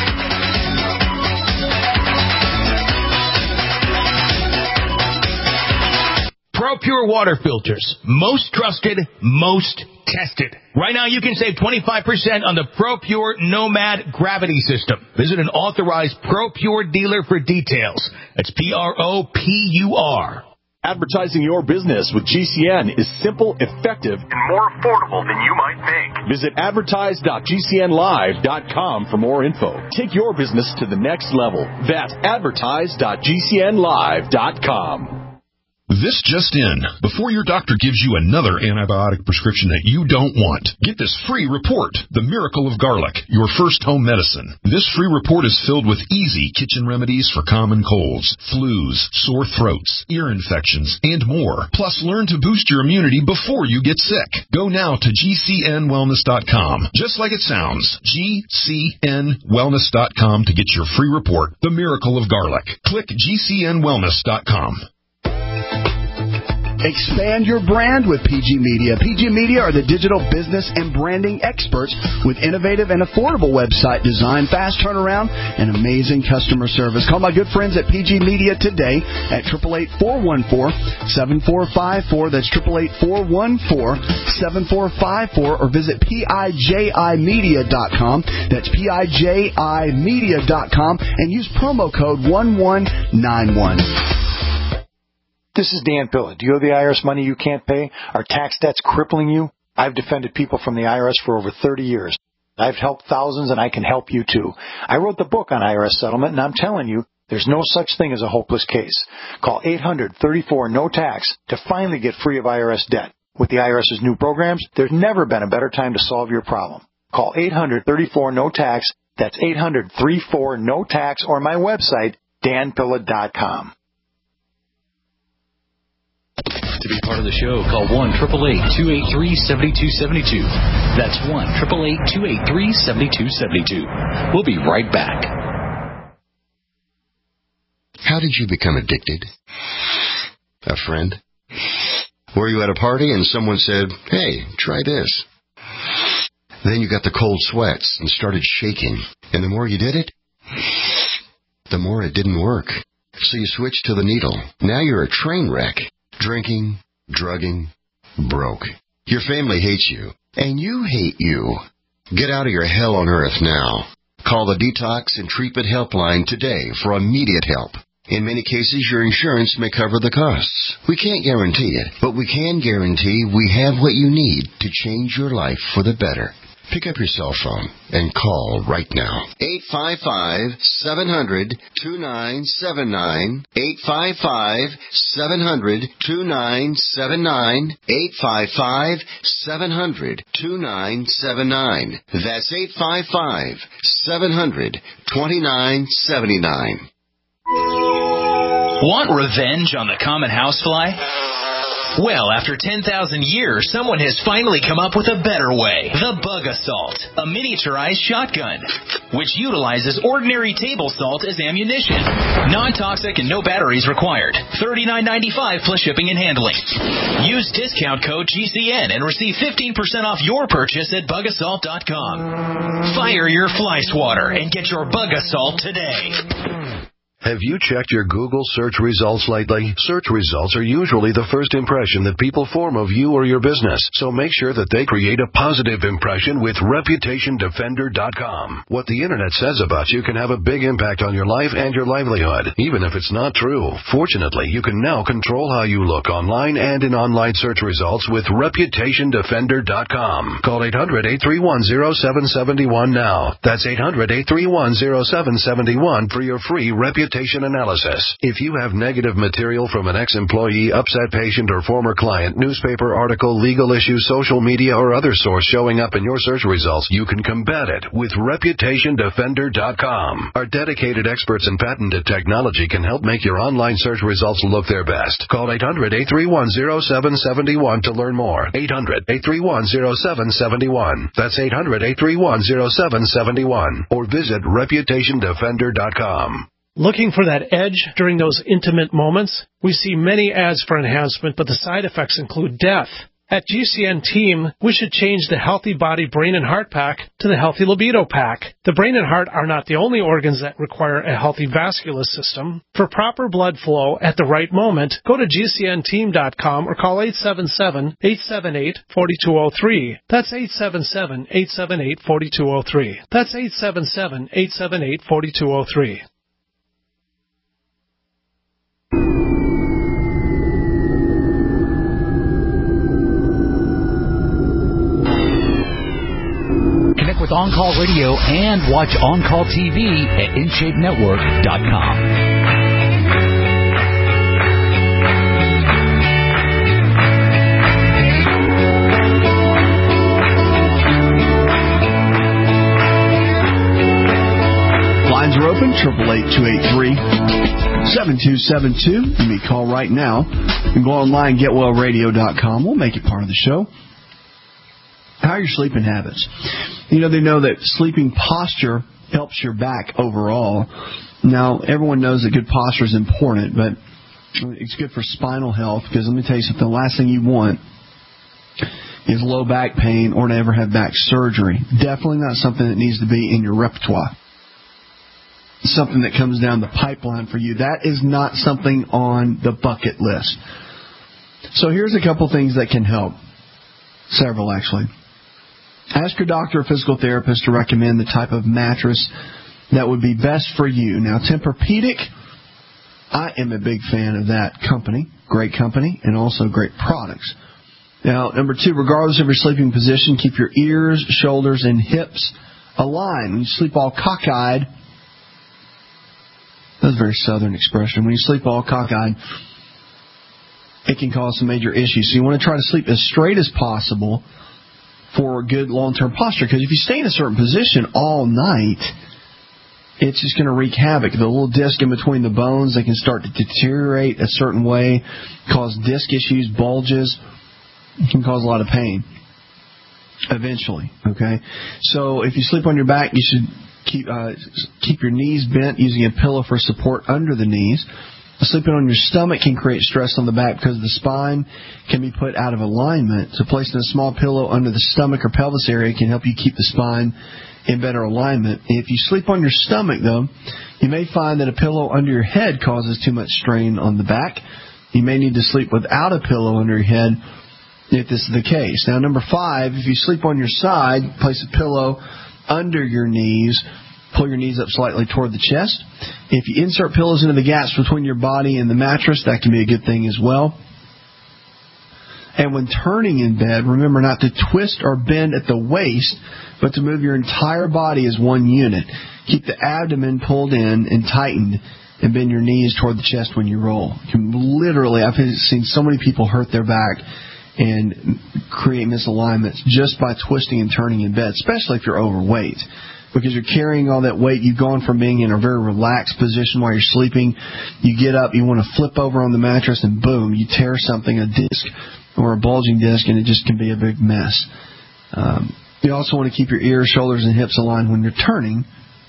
ProPure water filters. Most trusted, most tested. Right now you can save twenty-five percent on the ProPure Nomad Gravity System. Visit an authorized ProPure dealer for details. That's P R O P U R. Advertising your business with G C N is simple, effective, and more affordable than you might think. Visit advertise dot G C N live dot com for more info. Take your business to the next level. That's advertise dot G C N live dot com. This just in. Before your doctor gives you another antibiotic prescription that you don't want, get this free report, The Miracle of Garlic, your first home medicine. This free report is filled with easy kitchen remedies for common colds, flus, sore throats, ear infections, and more. Plus, learn to boost your immunity before you get sick. Go now to G C N wellness dot com. Just like it sounds, G C N wellness dot com to get your free report, The Miracle of Garlic. Click G C N wellness dot com. Expand your brand with P G Media. P G Media are the digital business and branding experts with innovative and affordable website design, fast turnaround, and amazing customer service. Call my good friends at P G Media today at eight eight eight, four one four, seven four five four. That's eight eight eight, four one four, seven four five four. Or visit P I J I media dot com. That's P I J I media dot com and use promo code one one nine one. This is Dan Pilla. Do you owe the I R S money you can't pay? Are tax debts crippling you? I've defended people from the I R S for over thirty years. I've helped thousands, and I can help you too. I wrote the book on I R S settlement, and I'm telling you, there's no such thing as a hopeless case. Call eight hundred, thirty-four, no tax to finally get free of I R S debt. With the IRS's new programs, there's never been a better time to solve your problem. Call eight hundred, thirty-four, no tax. That's eight hundred, thirty-four, no tax, or my website, dan pilla dot com. To be part of the show, call one eight eight eight, two eight three, seven two seven two. That's one eight eight eight, two eight three, seven two seven two. We'll be right back. How did you become addicted? A friend? Were you at a party and someone said, hey, try this? Then you got the cold sweats and started shaking. And the more you did it, the more it didn't work. So you switched to the needle. Now you're a train wreck. Drinking, drugging, broke. Your family hates you, and you hate you. Get out of your hell on earth now. Call the Detox and Treatment Helpline today for immediate help. In many cases, your insurance may cover the costs. We can't guarantee it, but we can guarantee we have what you need to change your life for the better. Pick up your cell phone and call right now. eight five five, seven hundred, two nine seven nine. eight five five, seven hundred, two nine seven nine. eight five five, seven hundred, two nine seven nine. That's eight five five, seven hundred, two nine seven nine. Want revenge on the common housefly? Well, after ten thousand years, someone has finally come up with a better way. The Bug Assault, a miniaturized shotgun, which utilizes ordinary table salt as ammunition. Non-toxic and no batteries required. thirty-nine ninety-five plus shipping and handling. Use discount code G C N and receive fifteen percent off your purchase at bug assault dot com. Fire your fly swatter and get your Bug Assault today. Have you checked your Google search results lately? Search results are usually the first impression that people form of you or your business, so make sure that they create a positive impression with reputation defender dot com. What the Internet says about you can have a big impact on your life and your livelihood, even if it's not true. Fortunately, you can now control how you look online and in online search results with reputation defender dot com. Call eight hundred, eight three one, zero seven seven one now. That's eight hundred, eight three one, zero seven seven one for your free Reputation reputation analysis. If you have negative material from an ex-employee, upset patient, or former client, newspaper article, legal issue, social media, or other source showing up in your search results, you can combat it with reputation defender dot com. Our dedicated experts in patented technology can help make your online search results look their best. Call eight hundred, eight three one, zero seven seven one to learn more. eight hundred, eight three one, zero seven seven one. That's eight hundred, eight three one, zero seven seven one. Or visit reputation defender dot com. Looking for that edge during those intimate moments? We see many ads for enhancement, but the side effects include death. At G C N Team, we should change the Healthy Body, Brain, and Heart Pack to the Healthy Libido Pack. The brain and heart are not the only organs that require a healthy vascular system. For proper blood flow at the right moment, go to G C N team dot com or call eight seven seven, eight seven eight, four two zero three. That's eight seven seven, eight seven eight, four two zero three. That's eight seven seven, eight seven eight, four two zero three. Connect with On Call Radio and watch On Call T V at in shape network dot com. Lines are open, triple eight, two eight three, seven two seven two. You may call right now. You can go online, get well radio dot com. We'll make it part of the show. How are your sleeping habits? You know, they know that sleeping posture helps your back overall. Now, everyone knows that good posture is important, but it's good for spinal health, because let me tell you something, the last thing you want is low back pain or to ever have back surgery. Definitely not something that needs to be in your repertoire. Something that comes down the pipeline for you. That is not something on the bucket list. So here's a couple things that can help. Several, actually. Ask your doctor or physical therapist to recommend the type of mattress that would be best for you. Now, Tempur-Pedic, I am a big fan of that company. Great company and also great products. Now, number two, regardless of your sleeping position, keep your ears, shoulders, and hips aligned. When you sleep all cockeyed, that's a very southern expression. When you sleep all cockeyed, it can cause some major issues. So you want to try to sleep as straight as possible for good long-term posture. Because if you stay in a certain position all night, it's just going to wreak havoc. The little disc in between the bones, they can start to deteriorate a certain way, cause disc issues, bulges. It can cause a lot of pain eventually. Okay, so if you sleep on your back, you should keep uh, keep your knees bent using a pillow for support under the knees. Sleeping on your stomach can create stress on the back because the spine can be put out of alignment. So placing a small pillow under the stomach or pelvis area can help you keep the spine in better alignment. If you sleep on your stomach, though, you may find that a pillow under your head causes too much strain on the back. You may need to sleep without a pillow under your head if this is the case. Now, number five, if you sleep on your side, place a pillow under your knees. Pull your knees up slightly toward the chest. If you insert pillows into the gaps between your body and the mattress, that can be a good thing as well. And when turning in bed, remember not to twist or bend at the waist, but to move your entire body as one unit. Keep the abdomen pulled in and tightened, and bend your knees toward the chest when you roll. You can literally, I've seen so many people hurt their back and create misalignments just by twisting and turning in bed, especially if you're overweight. Because you're carrying all that weight, you've gone from being in a very relaxed position while you're sleeping. You get up, you want to flip over on the mattress, and boom, you tear something, a disc or a bulging disc, and it just can be a big mess. Um, you also want to keep your ears, shoulders, and hips aligned when you're turning,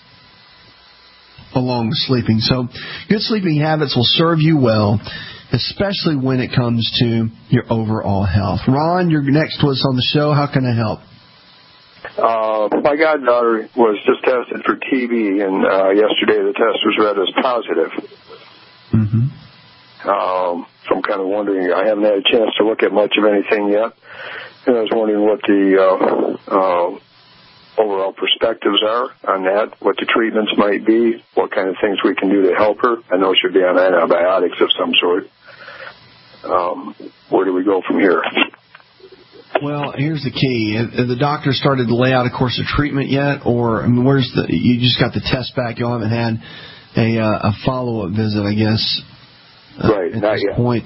along with sleeping. So good sleeping habits will serve you well, especially when it comes to your overall health. Ron, your next was on the show. How can I help? Uh, my goddaughter was just tested for T B, and uh, yesterday the test was read as positive. Mm-hmm. Um, so I'm kind of wondering, I haven't had a chance to look at much of anything yet, and I was wondering what the uh, uh, overall perspectives are on that, what the treatments might be, what kind of things we can do to help her. I know she'll be on antibiotics of some sort. Um, where do we go from here? Well, here's the key. Have the doctor started to lay out a course of treatment yet? Or, I mean, where's the, you just got the test back, you haven't had a, uh, a follow-up visit, I guess. Uh, right, at not this yet. point.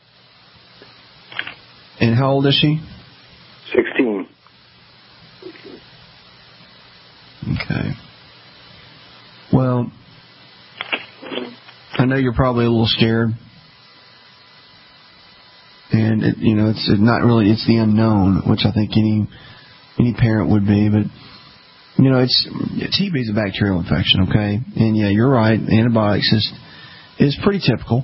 And how old is she? Sixteen. Okay. Well, I know you're probably a little scared. And, it, you know, it's not really, it's the unknown, which I think any any parent would be. But, you know, it's T B is a bacterial infection, okay? And, yeah, you're right. Antibiotics is is pretty typical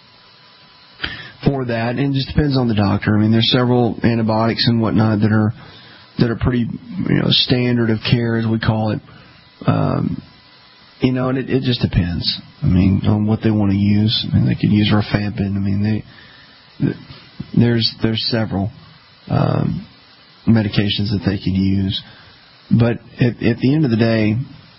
for that. And it just depends on the doctor. I mean, there's several antibiotics and whatnot that are that are pretty, you know, standard of care, as we call it. Um, you know, and it, it just depends. I mean, on what they want to use. I mean, they could use rifampin. I mean, they... There's there's several um, medications that they could use, but at, at the end of the day,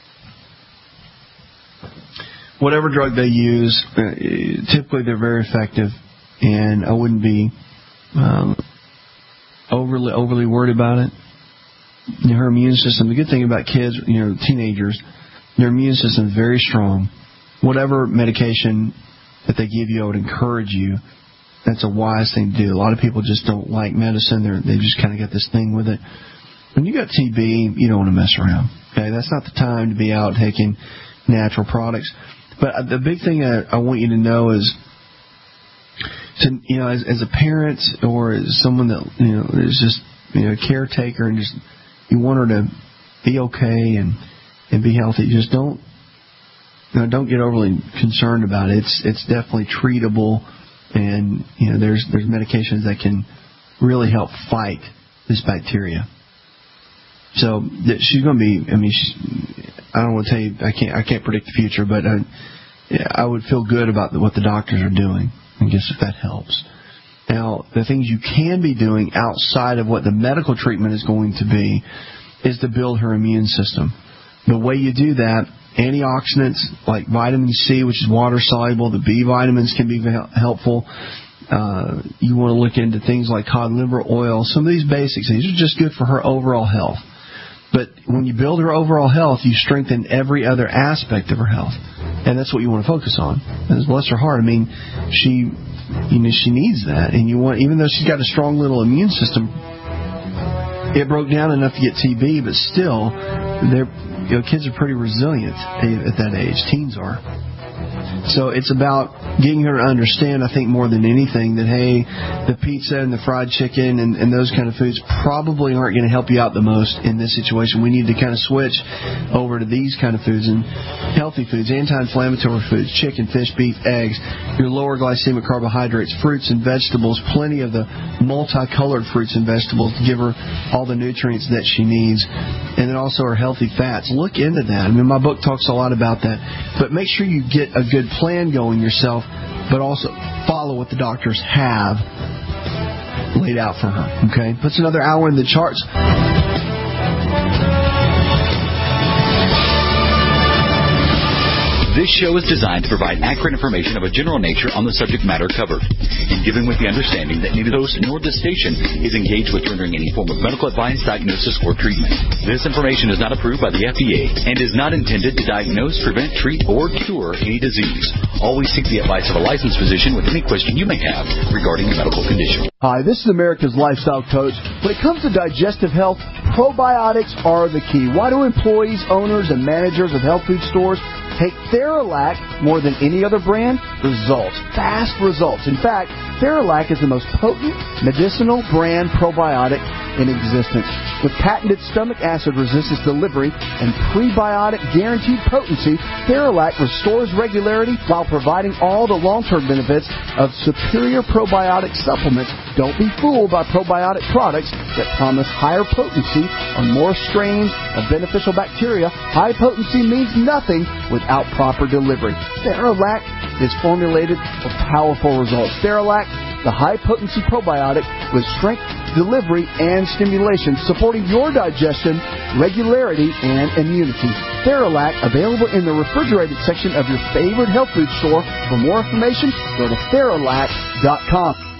whatever drug they use, uh, typically they're very effective, and I wouldn't be um, overly overly worried about it. You know, her immune system. The good thing about kids, you know, teenagers, their immune system is very strong. Whatever medication that they give you, I would encourage you. That's a wise thing to do. A lot of people just don't like medicine. They're, they just kind of get this thing with it. When you got T B, you don't want to mess around. Okay, that's not the time to be out taking natural products. But the big thing I, I want you to know is, to, you know, as, as a parent or as someone that, you know, is just, you know, a caretaker and just you want her to be okay and and be healthy, just don't, you know, don't get overly concerned about it. It's it's definitely treatable. And, you know, there's there's medications that can really help fight this bacteria. So that she's going to be, I mean, she, I don't want to tell you, I can't I can't predict the future, but I, yeah, I would feel good about the, what the doctors are doing, I guess, if that helps. Now, the things you can be doing outside of what the medical treatment is going to be is to build her immune system. The way you do that, antioxidants like vitamin C, which is water soluble, the B vitamins can be helpful. Uh, you want to look into things like cod liver oil. Some of these basics, these are just good for her overall health. But when you build her overall health, you strengthen every other aspect of her health, and that's what you want to focus on. And bless her heart, I mean, she, you know, she needs that, and you want, even though she's got a strong little immune system, it broke down enough to get T B, but still, they're. You know, kids are pretty resilient at that age. Teens are. So it's about getting her to understand, I think, more than anything, that, hey, the pizza and the fried chicken and, and those kind of foods probably aren't going to help you out the most in this situation. We need to kind of switch over to these kind of foods and healthy foods, anti-inflammatory foods, chicken, fish, beef, eggs, your lower glycemic carbohydrates, fruits and vegetables, plenty of the multicolored fruits and vegetables to give her all the nutrients that she needs, and then also her healthy fats. Look into that. I mean, my book talks a lot about that, but make sure you get a good plan going yourself, but also follow what the doctors have laid out for her. Okay? Puts another hour in the charts. This show is designed to provide accurate information of a general nature on the subject matter covered, and given with the understanding that neither host nor this station is engaged with rendering any form of medical advice, diagnosis, or treatment. This information is not approved by the F D A and is not intended to diagnose, prevent, treat, or cure any disease. Always seek the advice of a licensed physician with any question you may have regarding a medical condition. Hi, this is America's Lifestyle Coach. When it comes to digestive health, probiotics are the key. Why do employees, owners, and managers of health food stores take Theralac more than any other brand? Results. Fast results. In fact, Theralac is the most potent medicinal brand probiotic in existence. With patented stomach acid resistance delivery and prebiotic guaranteed potency, Theralac restores regularity while providing all the long-term benefits of superior probiotic supplements. Don't be fooled by probiotic products that promise higher potency on more strains of beneficial bacteria. High potency means nothing without proper delivery. Theralac is formulated for powerful results. Theralac, the high-potency probiotic with strength, delivery, and stimulation, supporting your digestion, regularity, and immunity. Theralac, available in the refrigerated section of your favorite health food store. For more information, go to Theralac dot com.